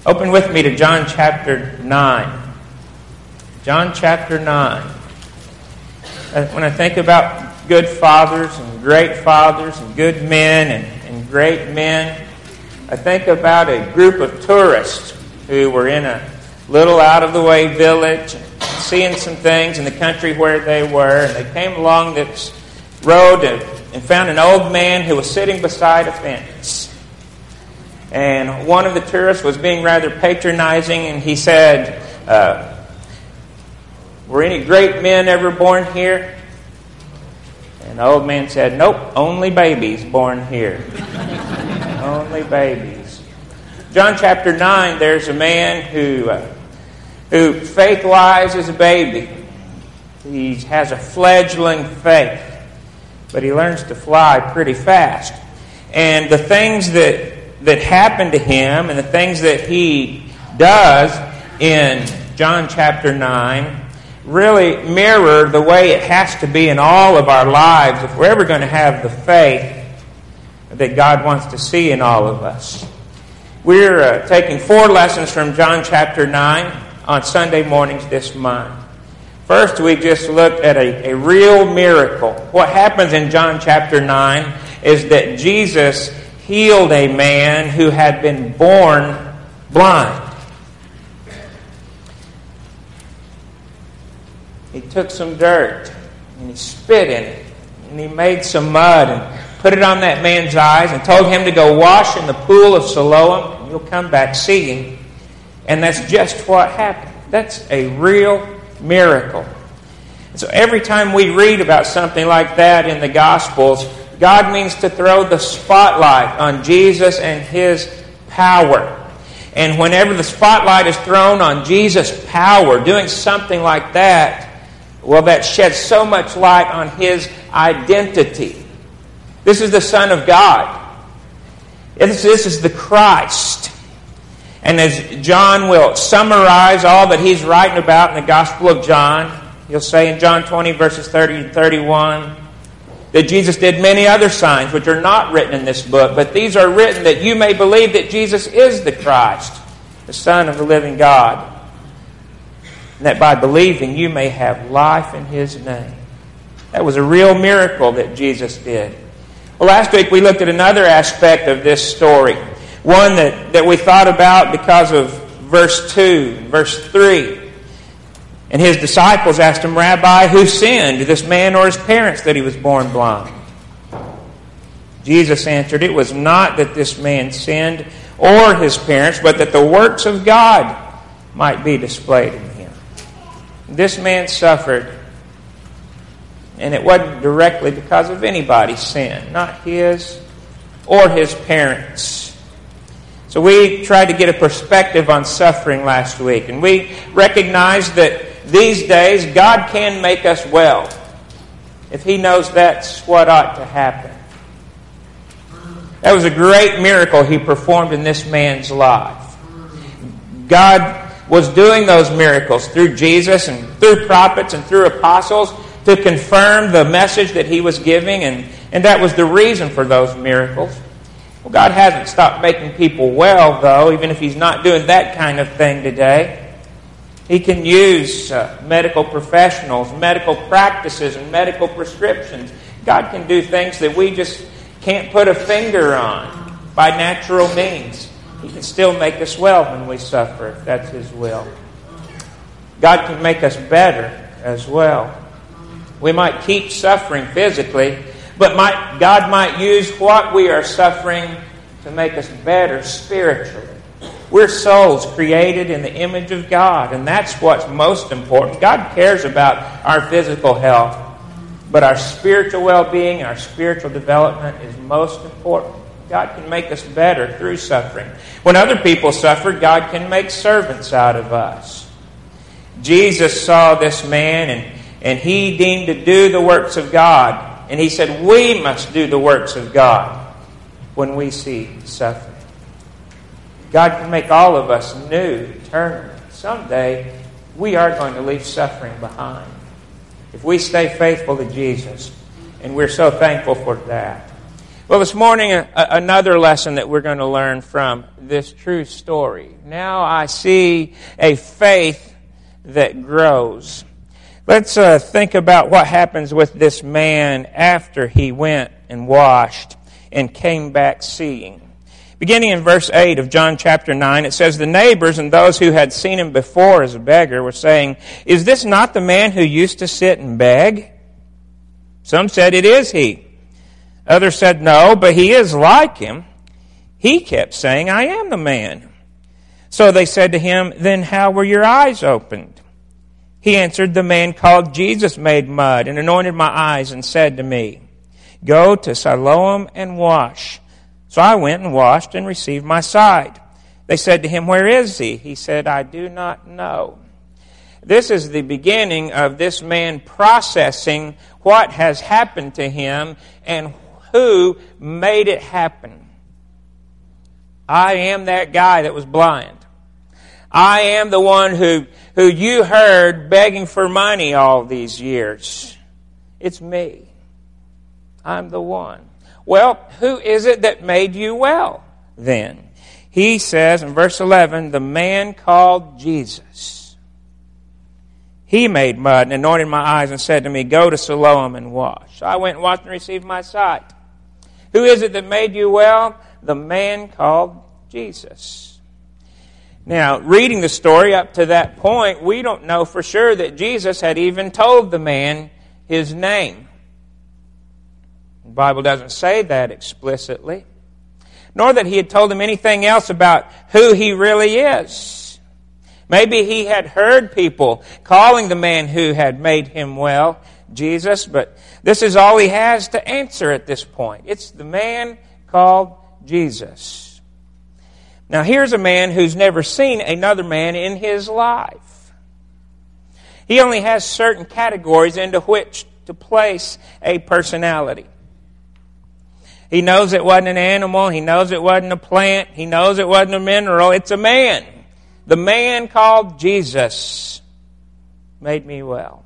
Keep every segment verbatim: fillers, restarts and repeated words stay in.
Open with me to John chapter nine. John chapter nine. When I think about good fathers and great fathers and good men and, and great men, I think about a group of tourists who were in a little out-of-the-way village, seeing some things in the country where they were, and they came along this road and, and found an old man who was sitting beside a fence. And one of the tourists was being rather patronizing, and he said, uh, were any great men ever born here? And the old man said, nope, only babies born here. Only babies. John chapter nine, there's a man who, uh, who faith-wise is a baby. He has a fledgling faith, but he learns to fly pretty fast. And the things that that happen to him and the things that he does in John chapter nine really mirror the way it has to be in all of our lives if we're ever going to have the faith that God wants to see in all of us. We're uh, taking four lessons from John chapter nine on Sunday mornings this month. First, we just looked at a, a real miracle. What happens in John chapter nine is that Jesus healed a man who had been born blind. He took some dirt and he spit in it and he made some mud and put it on that man's eyes and told him to go wash in the pool of Siloam and you'll come back seeing. And that's just what happened. That's a real miracle. And so every time we read about something like that in the Gospels, God means to throw the spotlight on Jesus and His power. And whenever the spotlight is thrown on Jesus' power, doing something like that, well, that sheds so much light on His identity. This is the Son of God. This, this is the Christ. And as John will summarize all that he's writing about in the Gospel of John, he'll say in John twenty, verses thirty and thirty-one, that Jesus did many other signs which are not written in this book, but these are written that you may believe that Jesus is the Christ, the Son of the living God, and that by believing you may have life in His name. That was a real miracle that Jesus did. Well, last week we looked at another aspect of this story, one that, that we thought about because of verse two, verse three. And His disciples asked Him, Rabbi, who sinned, this man or his parents, that he was born blind? Jesus answered, it was not that this man sinned or his parents, but that the works of God might be displayed in him. This man suffered, and it wasn't directly because of anybody's sin, not his or his parents. So we tried to get a perspective on suffering last week, and we recognized that these days, God can make us well if He knows that's what ought to happen. That was a great miracle He performed in this man's life. God was doing those miracles through Jesus and through prophets and through apostles to confirm the message that He was giving, and, and that was the reason for those miracles. Well, God hasn't stopped making people well, though, even if He's not doing that kind of thing today. He can use uh, medical professionals, medical practices, and medical prescriptions. God can do things that we just can't put a finger on by natural means. He can still make us well when we suffer, if that's His will. God can make us better as well. We might keep suffering physically, but might, God might use what we are suffering to make us better spiritually. We're souls created in the image of God, and that's what's most important. God cares about our physical health, but our spiritual well-being, our spiritual development is most important. God can make us better through suffering. When other people suffer, God can make servants out of us. Jesus saw this man, and, and He deemed to do the works of God, and He said we must do the works of God when we see suffering. God can make all of us new eternally. Someday, we are going to leave suffering behind if we stay faithful to Jesus. And we're so thankful for that. Well, this morning, a, another lesson that we're going to learn from this true story. Now I see a faith that grows. Let's uh, think about what happens with this man after he went and washed and came back seeing. Beginning in verse eight of John chapter nine, it says, "The neighbors and those who had seen him before as a beggar were saying, 'Is this not the man who used to sit and beg?' Some said, 'It is he.' Others said, 'No, but he is like him.' He kept saying, 'I am the man.' So they said to him, 'Then how were your eyes opened?' He answered, 'The man called Jesus made mud and anointed my eyes and said to me, Go to Siloam and wash. So I went and washed and received my sight.' They said to him, 'Where is he?' He said, 'I do not know.'" This is the beginning of this man processing what has happened to him and who made it happen. I am that guy that was blind. I am the one who, who you heard begging for money all these years. It's me. I'm the one. Well, who is it that made you well then? He says in verse eleven, the man called Jesus. He made mud and anointed my eyes and said to me, Go to Siloam and wash. So I went and washed and received my sight. Who is it that made you well? The man called Jesus. Now, reading the story up to that point, we don't know for sure that Jesus had even told the man his name. The Bible doesn't say that explicitly, nor that he had told him anything else about who he really is. Maybe he had heard people calling the man who had made him well Jesus, but this is all he has to answer at this point. It's the man called Jesus. Now here's a man who's never seen another man in his life. He only has certain categories into which to place a personality. He knows it wasn't an animal. He knows it wasn't a plant. He knows it wasn't a mineral. It's a man. The man called Jesus made me well.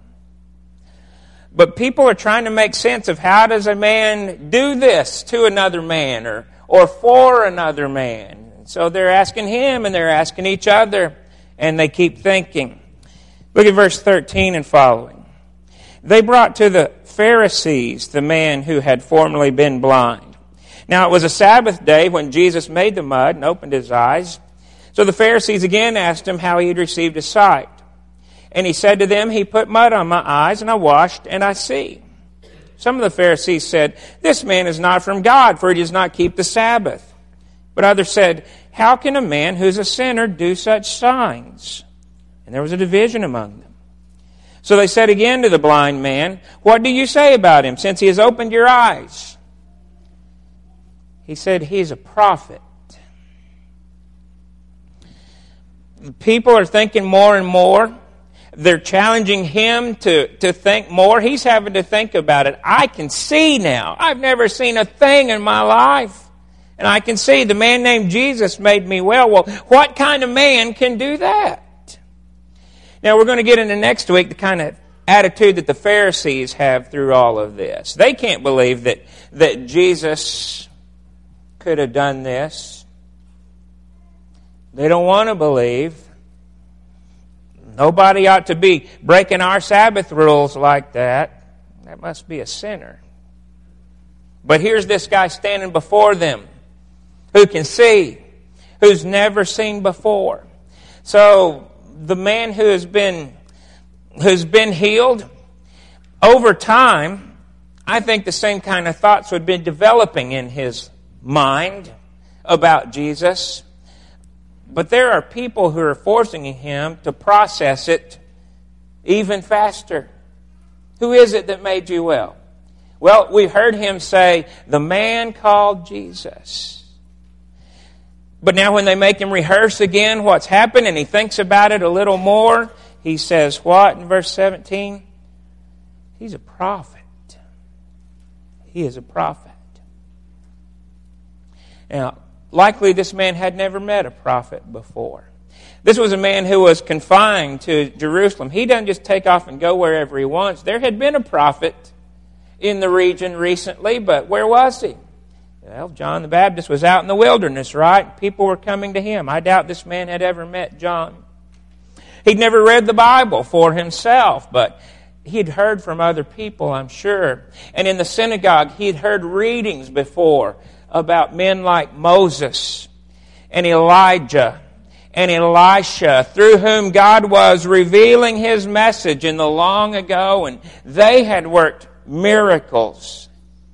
But people are trying to make sense of how does a man do this to another man or, or for another man. So they're asking him and they're asking each other, and they keep thinking. Look at verse thirteen and following. They brought to the Pharisees the man who had formerly been blind. Now it was a Sabbath day when Jesus made the mud and opened his eyes. So the Pharisees again asked him how he had received his sight. And he said to them, He put mud on my eyes, and I washed, and I see. Some of the Pharisees said, This man is not from God, for he does not keep the Sabbath. But others said, How can a man who's a sinner do such signs? And there was a division among them. So they said again to the blind man, What do you say about him, since he has opened your eyes? He said, He's a prophet. People are thinking more and more. They're challenging him to, to think more. He's having to think about it. I can see now. I've never seen a thing in my life. And I can see the man named Jesus made me well. Well, what kind of man can do that? Now, we're going to get into next week the kind of attitude that the Pharisees have through all of this. They can't believe that, that Jesus could have done this. They don't want to believe. Nobody ought to be breaking our Sabbath rules like that. That must be a sinner. But here's this guy standing before them who can see, who's never seen before. So the man who has been who's been healed, over time, I think the same kind of thoughts would be developing in his mind about Jesus. But there are people who are forcing him to process it even faster. Who is it that made you well? Well, we heard him say, the man called Jesus. But now when they make him rehearse again what's happened and he thinks about it a little more, he says what in verse seventeen? He's a prophet. He is a prophet. Now, likely this man had never met a prophet before. This was a man who was confined to Jerusalem. He doesn't just take off and go wherever he wants. There had been a prophet in the region recently, but where was he? Well, John the Baptist was out in the wilderness, right? People were coming to him. I doubt this man had ever met John. He'd never read the Bible for himself, but he'd heard from other people, I'm sure. And in the synagogue, he'd heard readings before about men like Moses and Elijah and Elisha, through whom God was revealing His message in the long ago, and they had worked miracles.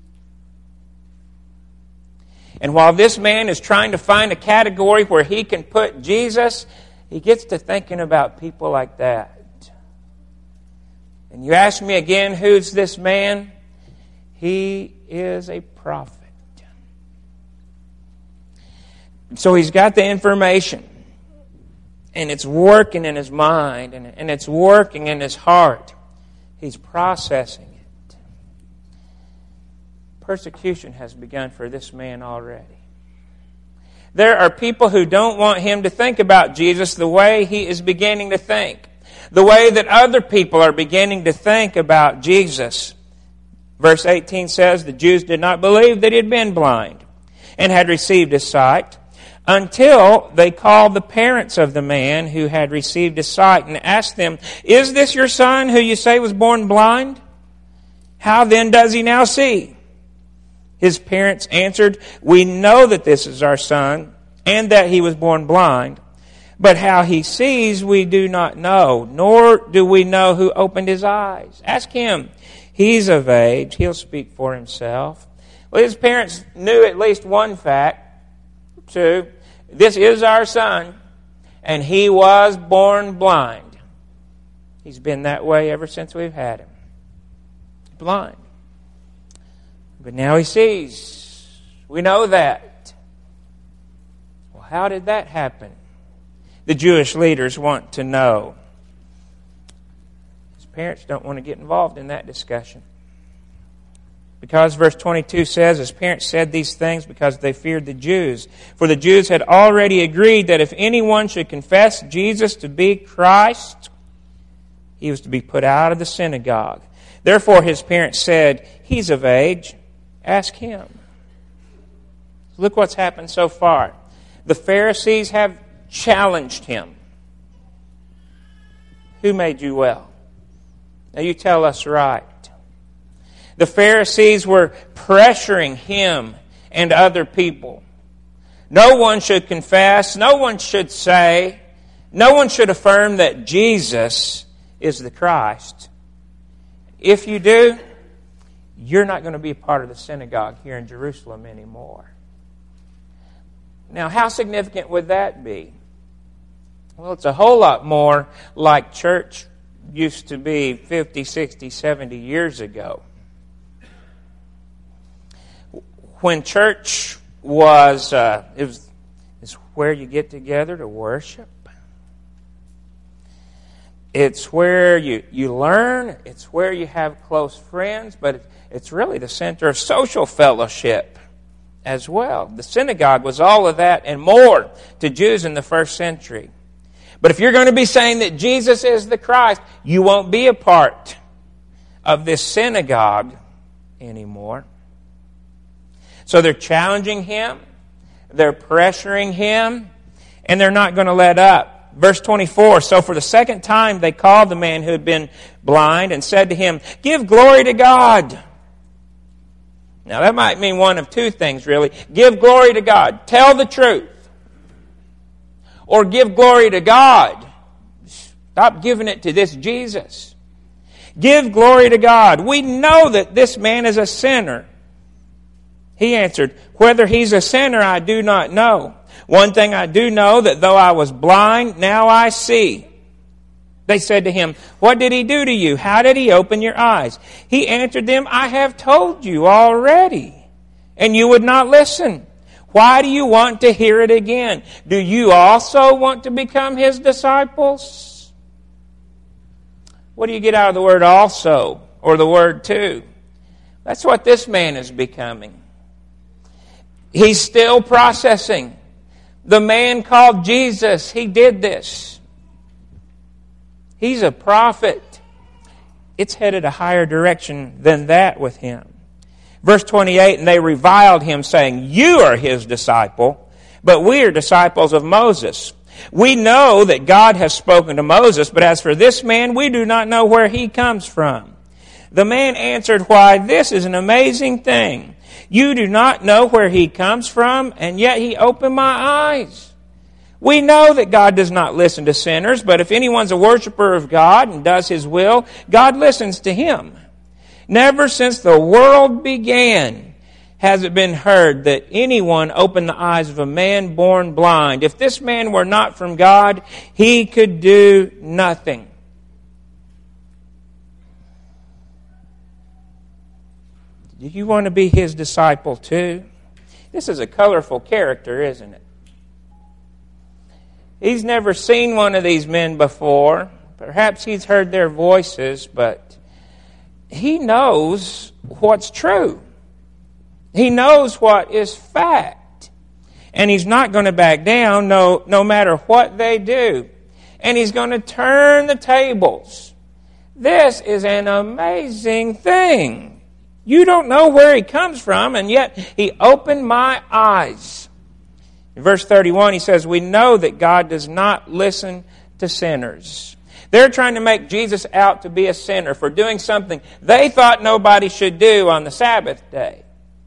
And while this man is trying to find a category where he can put Jesus, he gets to thinking about people like that. And you ask me again, who's this man? He is a prophet. So he's got the information, and it's working in his mind, and, and it's working in his heart. He's processing it. Persecution has begun for this man already. There are people who don't want him to think about Jesus the way he is beginning to think, the way that other people are beginning to think about Jesus. Verse eighteen says, the Jews did not believe that he had been blind and had received his sight, until they called the parents of the man who had received his sight and asked them, is this your son who you say was born blind? How then does he now see? His parents answered, we know that this is our son and that he was born blind, but how he sees we do not know, nor do we know who opened his eyes. Ask him. He's of age. He'll speak for himself. Well, his parents knew at least one fact. Two, this is our son, and he was born blind. He's been that way ever since we've had him. Blind. But now he sees. We know that. Well, how did that happen? The Jewish leaders want to know. His parents don't want to get involved in that discussion. Because verse twenty-two says, his parents said these things because they feared the Jews. For the Jews had already agreed that if anyone should confess Jesus to be Christ, he was to be put out of the synagogue. Therefore his parents said, he's of age, ask him. Look what's happened so far. The Pharisees have challenged him. Who made you well? Now you tell us right. The Pharisees were pressuring him and other people. No one should confess, no one should say, no one should affirm that Jesus is the Christ. If you do, you're not going to be a part of the synagogue here in Jerusalem anymore. Now, how significant would that be? Well, it's a whole lot more like church used to be fifty, sixty, seventy years ago. When church was, uh, it was it's where you get together to worship. It's where you, you learn. It's where you have close friends. But it's really the center of social fellowship as well. The synagogue was all of that and more to Jews in the first century. But if you're going to be saying that Jesus is the Christ, you won't be a part of this synagogue anymore. So they're challenging him, they're pressuring him, and they're not going to let up. Verse twenty-four, so for the second time they called the man who had been blind and said to him, give glory to God. Now that might mean one of two things really. Give glory to God. Tell the truth. Or give glory to God. Stop giving it to this Jesus. Give glory to God. We know that this man is a sinner. He answered, whether he's a sinner, I do not know. One thing I do know, that though I was blind, now I see. They said to him, what did he do to you? How did he open your eyes? He answered them, I have told you already, and you would not listen. Why do you want to hear it again? Do you also want to become his disciples? What do you get out of the word also, or the word too? That's what this man is becoming. He's still processing. The man called Jesus, he did this. He's a prophet. It's headed a higher direction than that with him. Verse twenty-eight, and they reviled him, saying, "You are his disciple, but we are disciples of Moses. We know that God has spoken to Moses, but as for this man, we do not know where he comes from." The man answered, "Why, this is an amazing thing. You do not know where he comes from, and yet he opened my eyes. We know that God does not listen to sinners, but if anyone's a worshiper of God and does his will, God listens to him. Never since the world began has it been heard that anyone opened the eyes of a man born blind. If this man were not from God, he could do nothing." Do you want to be his disciple too? This is a colorful character, isn't it? He's never seen one of these men before. Perhaps he's heard their voices, but he knows what's true. He knows what is fact. And he's not going to back down no, no matter what they do. And he's going to turn the tables. This is an amazing thing. You don't know where he comes from, and yet he opened my eyes. In verse thirty-one, he says, "We know that God does not listen to sinners." They're trying to make Jesus out to be a sinner for doing something they thought nobody should do on the Sabbath day.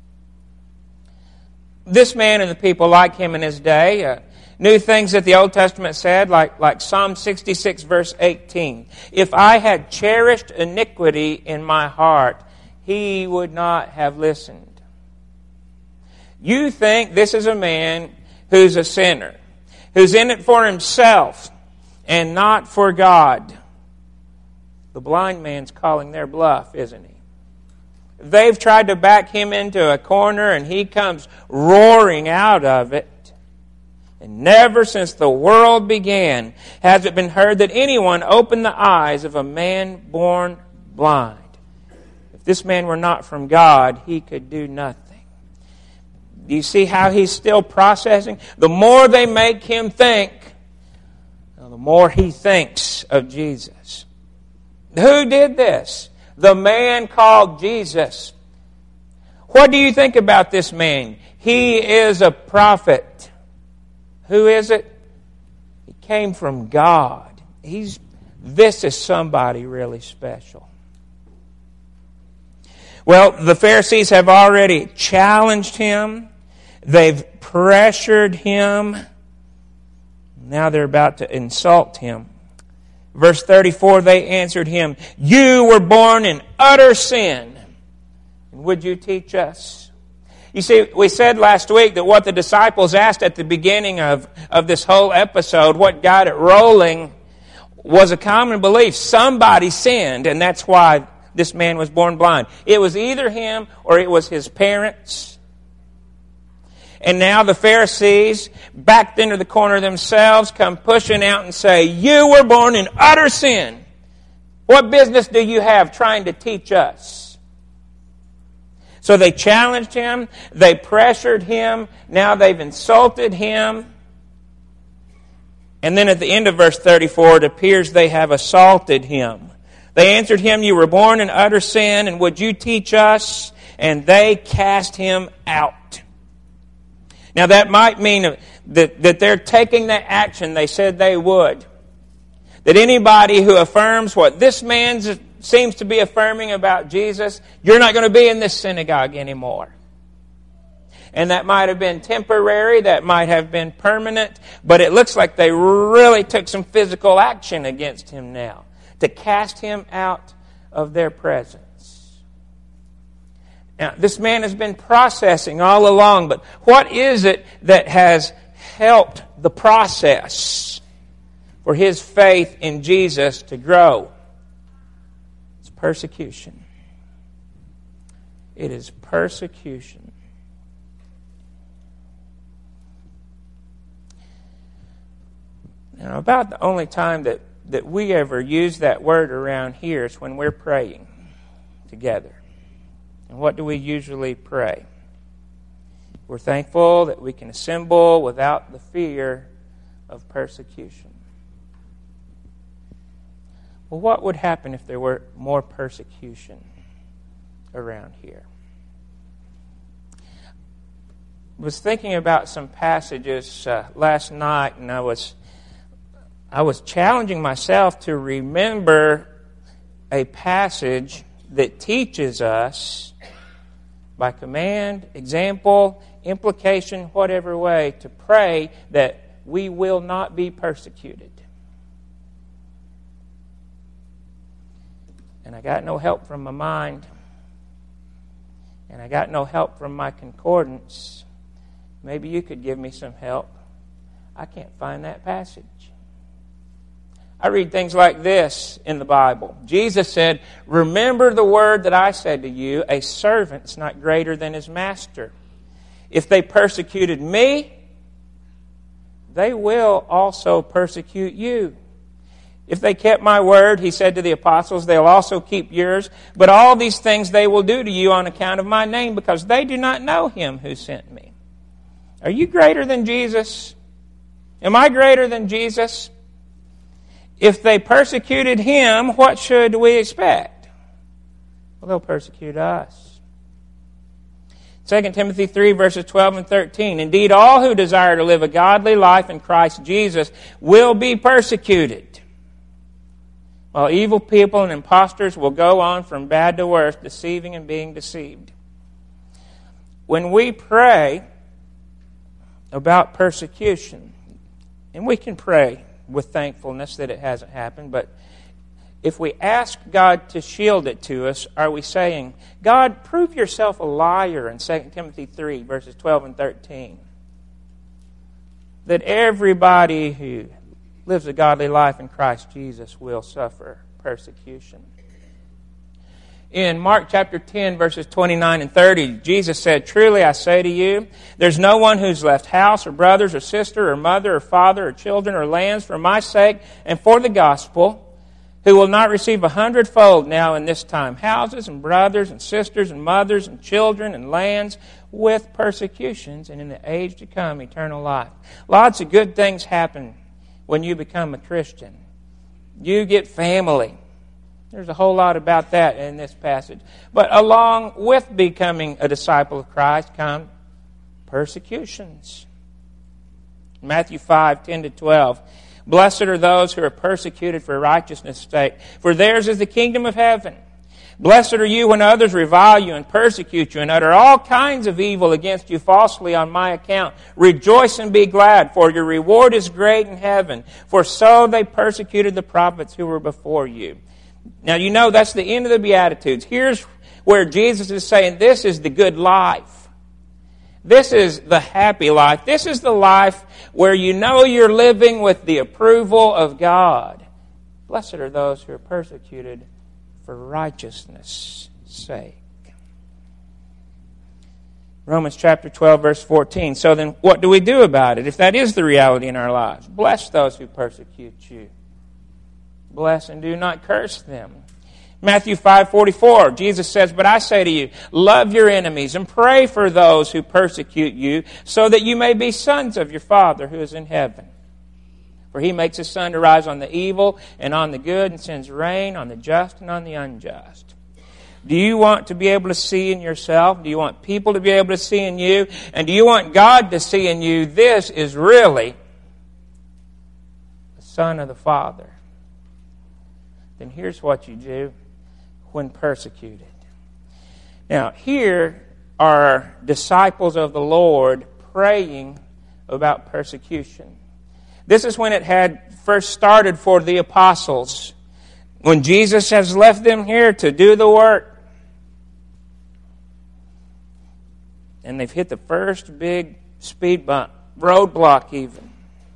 This man and the people like him in his day uh, knew things that the Old Testament said, like, like Psalm sixty-six, verse eighteen. "If I had cherished iniquity in my heart, he would not have listened." You think this is a man who's a sinner, who's in it for himself and not for God. The blind man's calling their bluff, isn't he? They've tried to back him into a corner, and he comes roaring out of it. And never since the world began has it been heard that anyone opened the eyes of a man born blind. If this man were not from God, he could do nothing. Do you see how he's still processing? The more they make him think, the more he thinks of Jesus. Who did this? The man called Jesus. What do you think about this man? He is a prophet. Who is it? He came from God. He's, this is somebody really special. Well, the Pharisees have already challenged him. They've pressured him. Now they're about to insult him. Verse thirty-four, they answered him, "You were born in utter sin, and would you teach us?" You see, we said last week that what the disciples asked at the beginning of, of this whole episode, what got it rolling, was a common belief. Somebody sinned, and that's why this man was born blind. It was either him or it was his parents. And now the Pharisees, backed into the corner themselves, come pushing out and say, "You were born in utter sin. What business do you have trying to teach us?" So they challenged him. They pressured him. Now they've insulted him. And then at the end of verse thirty-four, it appears they have assaulted him. They answered him, "You were born in utter sin, and would you teach us?" And they cast him out. Now that might mean that, that they're taking the action they said they would. That anybody who affirms what this man seems to be affirming about Jesus, you're not going to be in this synagogue anymore. And that might have been temporary, that might have been permanent, but it looks like they really took some physical action against him now to cast him out of their presence. Now, this man has been processing all along, but what is it that has helped the process for his faith in Jesus to grow? It's persecution. It is persecution. Now, about the only time that, that we ever use that word around here is when we're praying together. And what do we usually pray? We're thankful that we can assemble without the fear of persecution. Well, what would happen if there were more persecution around here? was thinking about some passages uh, last night, and I was I was challenging myself to remember a passage that teaches us by command, example, implication, whatever way, to pray that we will not be persecuted. And I got no help from my mind, and I got no help from my concordance. Maybe you could give me some help. I can't find that passage. I read things like this in the Bible. Jesus said, "Remember the word that I said to you, a servant is not greater than his master. If they persecuted me, they will also persecute you. If they kept my word," he said to the apostles, "they'll also keep yours. But all these things they will do to you on account of my name, because they do not know him who sent me." Are you greater than Jesus? Am I greater than Jesus? If they persecuted him, what should we expect? Well, they'll persecute us. Second Timothy three, verses twelve and thirteen. "Indeed, all who desire to live a godly life in Christ Jesus will be persecuted, while evil people and impostors will go on from bad to worse, deceiving and being deceived." When we pray about persecution, and we can pray with thankfulness that it hasn't happened, but if we ask God to shield it to us, are we saying, "God, prove yourself a liar" in Second Timothy three, verses twelve and thirteen? That everybody who lives a godly life in Christ Jesus will suffer persecution. In Mark chapter ten, verses twenty-nine and thirty, Jesus said, "Truly I say to you, there's no one who's left house or brothers or sister or mother or father or children or lands for my sake and for the gospel, who will not receive a hundredfold now in this time, houses and brothers and sisters and mothers and children and lands, with persecutions, and in the age to come eternal life." Lots of good things happen when you become a Christian. You get family. There's a whole lot about that in this passage. But along with becoming a disciple of Christ come persecutions. Matthew five, ten to twelve. "Blessed are those who are persecuted for righteousness' sake, for theirs is the kingdom of heaven. Blessed are you when others revile you and persecute you and utter all kinds of evil against you falsely on my account. Rejoice and be glad, for your reward is great in heaven. For so they persecuted the prophets who were before you." Now, you know that's the end of the Beatitudes. Here's where Jesus is saying this is the good life. This is the happy life. This is the life where you know you're living with the approval of God. Blessed are those who are persecuted for righteousness' sake. Romans chapter twelve, verse fourteen. "So then, what do we do about it, if that is the reality in our lives? Bless those who persecute you. Bless and do not curse them." Matthew five forty-four, Jesus says, "But I say to you, love your enemies and pray for those who persecute you, so that you may be sons of your Father who is in heaven. For he makes his sun to rise on the evil and on the good, and sends rain on the just and on the unjust." Do you want to be able to see in yourself? Do you want people to be able to see in you? And do you want God to see in you, this is really the Son of the Father? Then here's what you do when persecuted. Now, here are disciples of the Lord praying about persecution. This is when it had first started for the apostles, when Jesus has left them here to do the work. And they've hit the first big speed bump, roadblock even.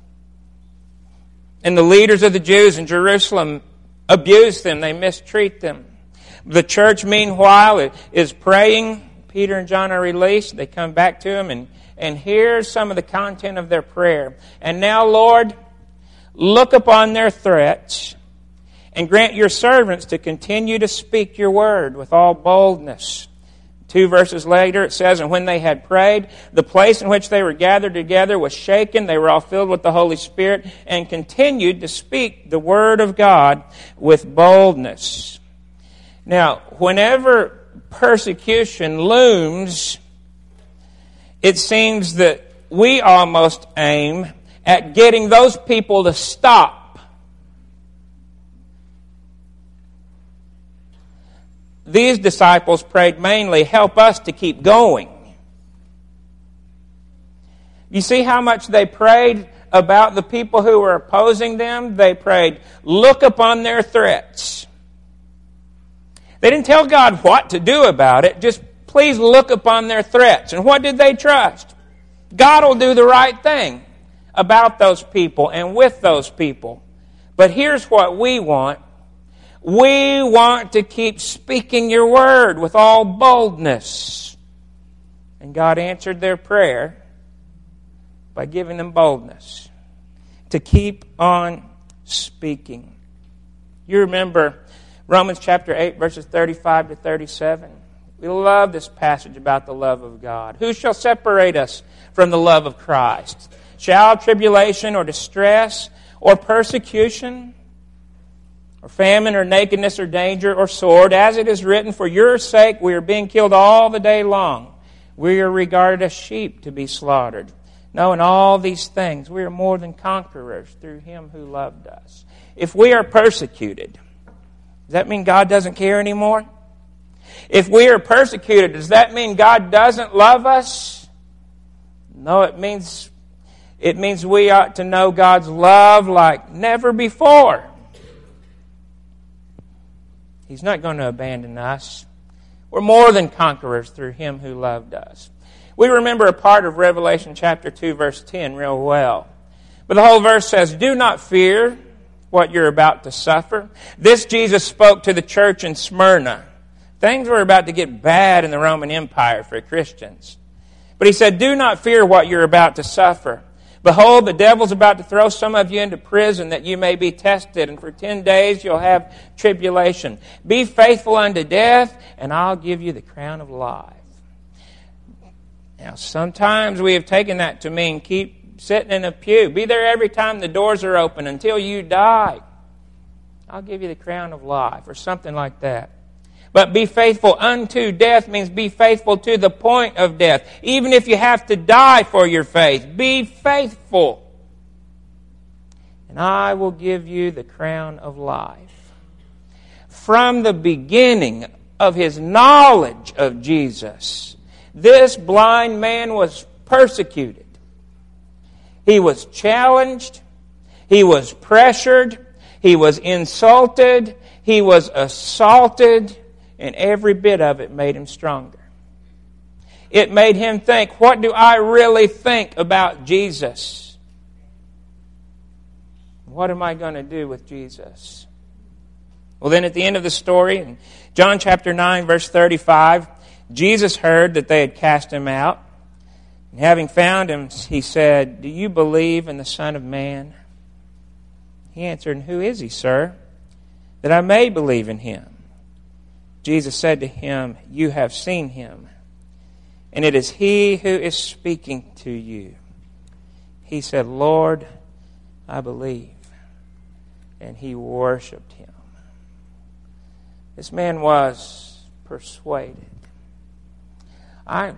And the leaders of the Jews in Jerusalem abuse them. They mistreat them. The church, meanwhile, is praying. Peter and John are released. They come back to him, and, and here's some of the content of their prayer. "And now, Lord, look upon their threats, and grant your servants to continue to speak your word with all boldness." Two verses later, it says, "And when they had prayed, the place in which they were gathered together was shaken. They were all filled with the Holy Spirit and continued to speak the word of God with boldness." Now, whenever persecution looms, it seems that we almost aim at getting those people to stop. These disciples prayed mainly, help us to keep going. You see how much they prayed about the people who were opposing them? They prayed, look upon their threats. They didn't tell God what to do about it, just please look upon their threats. And what did they trust? God will do the right thing about those people and with those people. But here's what we want. We want to keep speaking your word with all boldness. And God answered their prayer by giving them boldness to keep on speaking. You remember Romans chapter eight, verses thirty-five to thirty-seven. We love this passage about the love of God. Who shall separate us from the love of Christ? Shall tribulation or distress or persecution or famine or nakedness or danger or sword? As it is written, for your sake we are being killed all the day long. We are regarded as sheep to be slaughtered. No, in all these things we are more than conquerors through Him who loved us. If we are persecuted, does that mean God doesn't care anymore? If we are persecuted, does that mean God doesn't love us? No, it means it means we ought to know God's love like never before. He's not going to abandon us. We're more than conquerors through Him who loved us. We remember a part of Revelation chapter two, verse ten real well. But the whole verse says, do not fear what you're about to suffer. This Jesus spoke to the church in Smyrna. Things were about to get bad in the Roman Empire for Christians. But He said, do not fear what you're about to suffer. Behold, the devil's about to throw some of you into prison that you may be tested, and for ten days you'll have tribulation. Be faithful unto death, and I'll give you the crown of life. Now, sometimes we have taken that to mean keep sitting in a pew. Be there every time the doors are open until you die. I'll give you the crown of life, or something like that. But be faithful unto death means be faithful to the point of death. Even if you have to die for your faith, be faithful. And I will give you the crown of life. From the beginning of his knowledge of Jesus, this blind man was persecuted. He was challenged. He was pressured. He was insulted. He was assaulted. And every bit of it made him stronger. It made him think, what do I really think about Jesus? What am I going to do with Jesus? Well, then at the end of the story, in John chapter nine, verse thirty-five, Jesus heard that they had cast him out. And having found him, he said, do you believe in the Son of Man? He answered, and who is he, sir, that I may believe in him? Jesus said to him, you have seen him, and it is he who is speaking to you. He said, Lord, I believe. And he worshipped him. This man was persuaded. I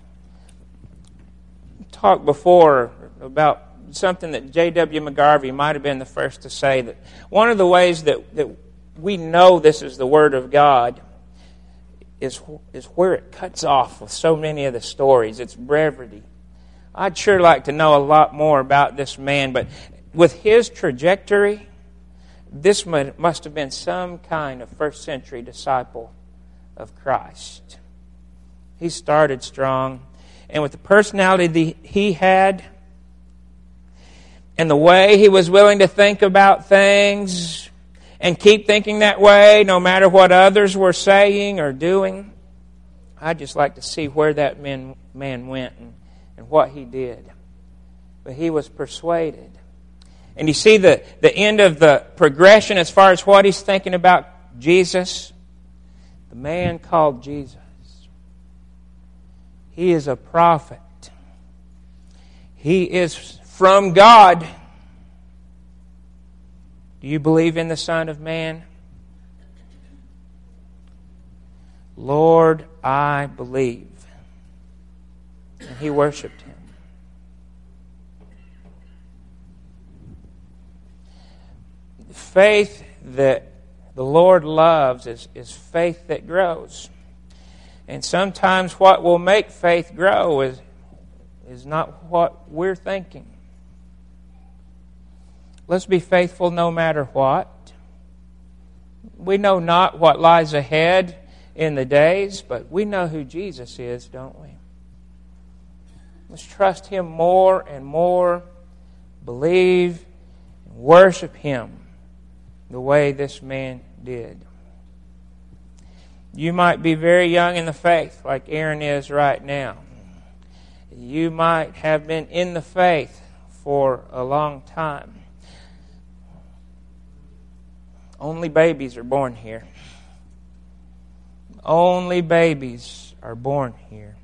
talked before about something that J W McGarvey might have been the first to say, that one of the ways that, that we know this is the Word of God is, is where it cuts off with so many of the stories. It's brevity. I'd sure like to know a lot more about this man, but with his trajectory, this must have been some kind of first century disciple of Christ. He started strong, and with the personality that he had and the way he was willing to think about things and keep thinking that way no matter what others were saying or doing, I'd just like to see where that man, man went and, and what he did. But he was persuaded. And you see the, the end of the progression as far as what he's thinking about Jesus? The man called Jesus. He is a prophet. He is from God. Do you believe in the Son of Man? Lord, I believe. And he worshiped him. Faith that the Lord loves is, is faith that grows. And sometimes what will make faith grow is, is not what we're thinking. Let's be faithful no matter what. We know not what lies ahead in the days, but we know who Jesus is, don't we? Let's trust Him more and more, believe and worship Him the way this man did. You might be very young in the faith, like Aaron is right now. You might have been in the faith for a long time. Only babies are born here. Only babies are born here.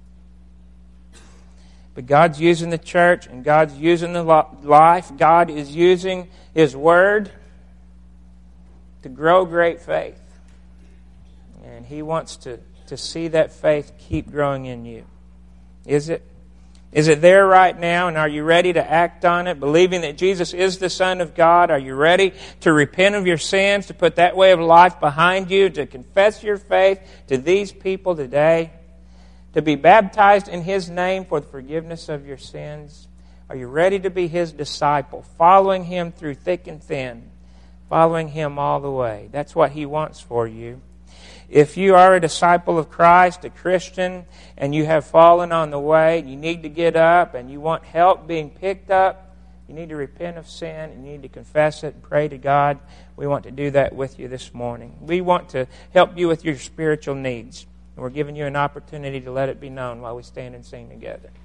But God's using the church and God's using the life. God is using His Word to grow great faith. And He wants to, to see that faith keep growing in you. Is it? Is it there right now? And are you ready to act on it, believing that Jesus is the Son of God? Are you ready to repent of your sins, to put that way of life behind you, to confess your faith to these people today, to be baptized in His name for the forgiveness of your sins? Are you ready to be His disciple, following Him through thick and thin, following Him all the way? That's what He wants for you. If you are a disciple of Christ, a Christian, and you have fallen on the way, you need to get up and you want help being picked up, you need to repent of sin, and you need to confess it and pray to God. We want to do that with you this morning. We want to help you with your spiritual needs. And we're giving you an opportunity to let it be known while we stand and sing together.